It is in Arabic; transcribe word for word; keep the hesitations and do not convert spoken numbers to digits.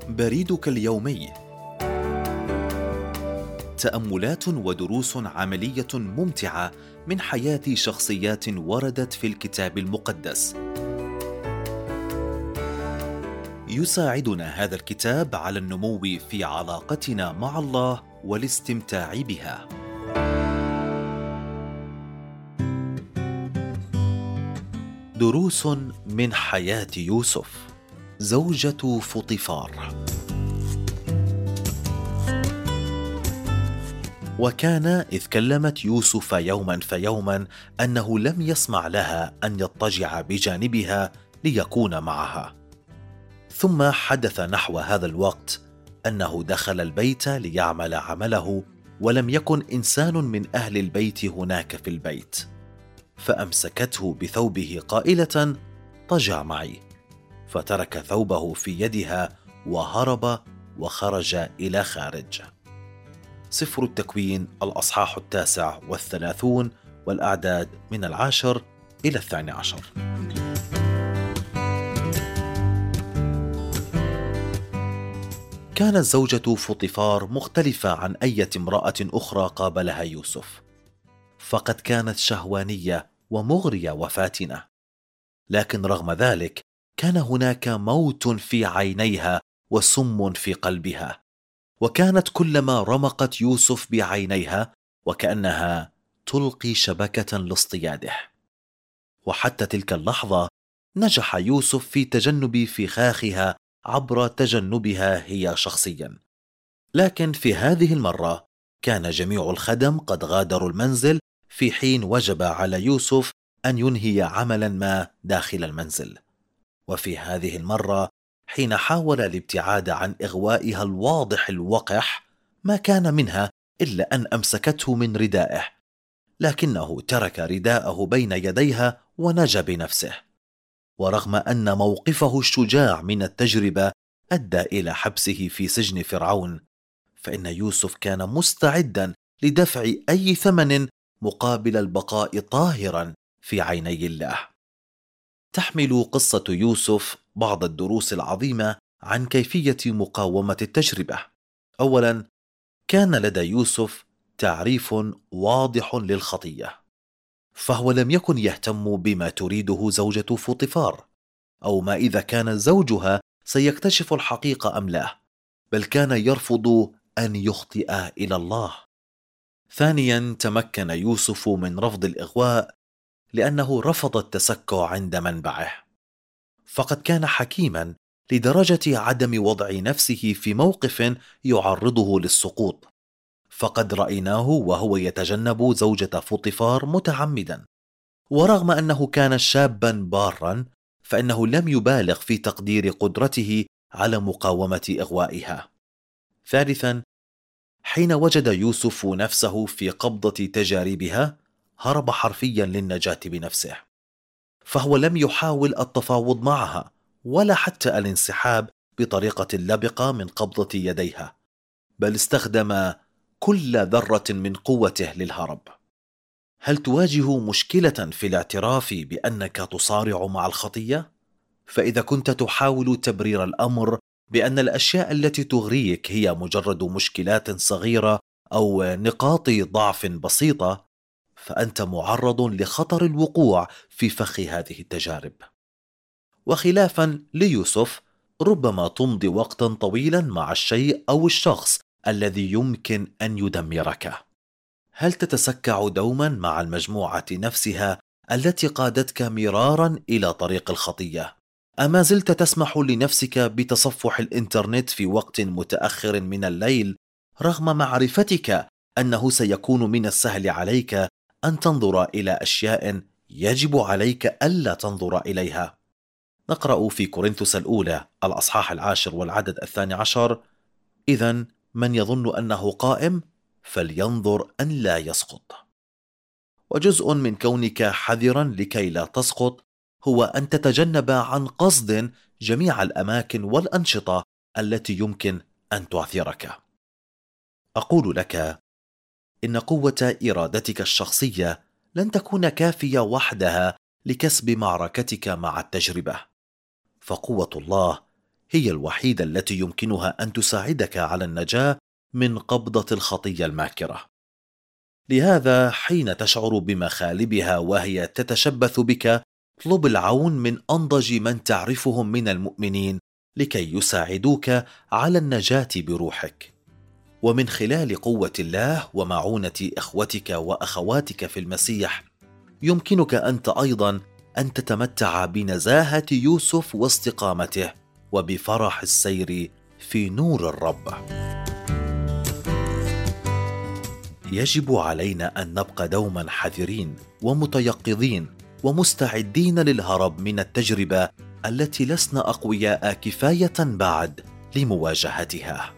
بريدك اليومي. تأملات ودروس عملية ممتعة من حياة شخصيات وردت في الكتاب المقدس. يساعدنا هذا الكتاب على النمو في علاقتنا مع الله والاستمتاع بها. دروس من حياة يوسف. زوجة فطيفار. وكان إذ كلمت يوسف يوما فيوما أنه لم يسمع لها أن يضطجع بجانبها ليكون معها. ثم حدث نحو هذا الوقت أنه دخل البيت ليعمل عمله، ولم يكن إنسان من أهل البيت هناك في البيت، فأمسكته بثوبه قائلة: طجع معي. فترك ثوبه في يدها وهرب وخرج إلى خارج. سفر التكوين الأصحاح التاسع والثلاثون والأعداد من العاشر إلى الثاني عشر. كانت زوجة فطيفار مختلفة عن أي امرأة أخرى قابلها يوسف، فقد كانت شهوانية ومغرية وفاتنة، لكن رغم ذلك كان هناك موت في عينيها وسم في قلبها، وكانت كلما رمقت يوسف بعينيها وكأنها تلقي شبكة لاصطياده. وحتى تلك اللحظة نجح يوسف في تجنب فخاخها عبر تجنبها هي شخصيا، لكن في هذه المرة كان جميع الخدم قد غادروا المنزل في حين وجب على يوسف أن ينهي عملا ما داخل المنزل. وفي هذه المرة حين حاول الابتعاد عن إغوائها الواضح الوقح، ما كان منها إلا أن أمسكته من ردائه، لكنه ترك رداءه بين يديها ونجا بنفسه. ورغم أن موقفه الشجاع من التجربة أدى إلى حبسه في سجن فرعون، فإن يوسف كان مستعدا لدفع أي ثمن مقابل البقاء طاهرا في عيني الله. تحمل قصة يوسف بعض الدروس العظيمة عن كيفية مقاومة التجربة. أولا، كان لدى يوسف تعريف واضح للخطية، فهو لم يكن يهتم بما تريده زوجة فطيفار، أو ما إذا كان زوجها سيكتشف الحقيقة أم لا، بل كان يرفض أن يخطئ إلى الله. ثانيا، تمكن يوسف من رفض الإغواء لأنه رفض التسكع عند منبعه، فقد كان حكيما لدرجة عدم وضع نفسه في موقف يعرضه للسقوط، فقد رأيناه وهو يتجنب زوجة فطيفار متعمدا. ورغم أنه كان شابا بارا، فإنه لم يبالغ في تقدير قدرته على مقاومة إغوائها. ثالثا، حين وجد يوسف نفسه في قبضة تجاربها، هرب حرفيا للنجاة بنفسه، فهو لم يحاول التفاوض معها ولا حتى الانسحاب بطريقة لبقة من قبضة يديها، بل استخدم كل ذرة من قوته للهرب. هل تواجه مشكلة في الاعتراف بأنك تصارع مع الخطية؟ فإذا كنت تحاول تبرير الأمر بأن الأشياء التي تغريك هي مجرد مشكلات صغيرة أو نقاط ضعف بسيطة، فأنت معرض لخطر الوقوع في فخ هذه التجارب. وخلافا ليوسف، ربما تمضي وقتا طويلا مع الشيء أو الشخص الذي يمكن أن يدمرك. هل تتسكع دوما مع المجموعة نفسها التي قادتك مرارا إلى طريق الخطية؟ أما زلت تسمح لنفسك بتصفح الإنترنت في وقت متأخر من الليل رغم معرفتك أنه سيكون من السهل عليك أن تنظر إلى أشياء يجب عليك ألا تنظر إليها؟ نقرأ في كورنثوس الأولى الأصحاح العاشر والعدد الثاني عشر: إذن من يظن أنه قائم فلينظر أن لا يسقط. وجزء من كونك حذرا لكي لا تسقط هو أن تتجنب عن قصد جميع الأماكن والأنشطة التي يمكن أن تعثرك. أقول لك إن قوة إرادتك الشخصية لن تكون كافية وحدها لكسب معركتك مع التجربة، فقوة الله هي الوحيدة التي يمكنها أن تساعدك على النجاة من قبضة الخطية الماكرة. لهذا حين تشعر بمخالبها وهي تتشبث بك، اطلب العون من أنضج من تعرفهم من المؤمنين لكي يساعدوك على النجاة بروحك. ومن خلال قوة الله ومعونة إخوتك وأخواتك في المسيح، يمكنك أنت أيضا أن تتمتع بنزاهة يوسف واستقامته وبفرح السير في نور الرب. يجب علينا أن نبقى دوما حذرين ومتيقظين ومستعدين للهرب من التجربة التي لسنا أقوياء كفاية بعد لمواجهتها.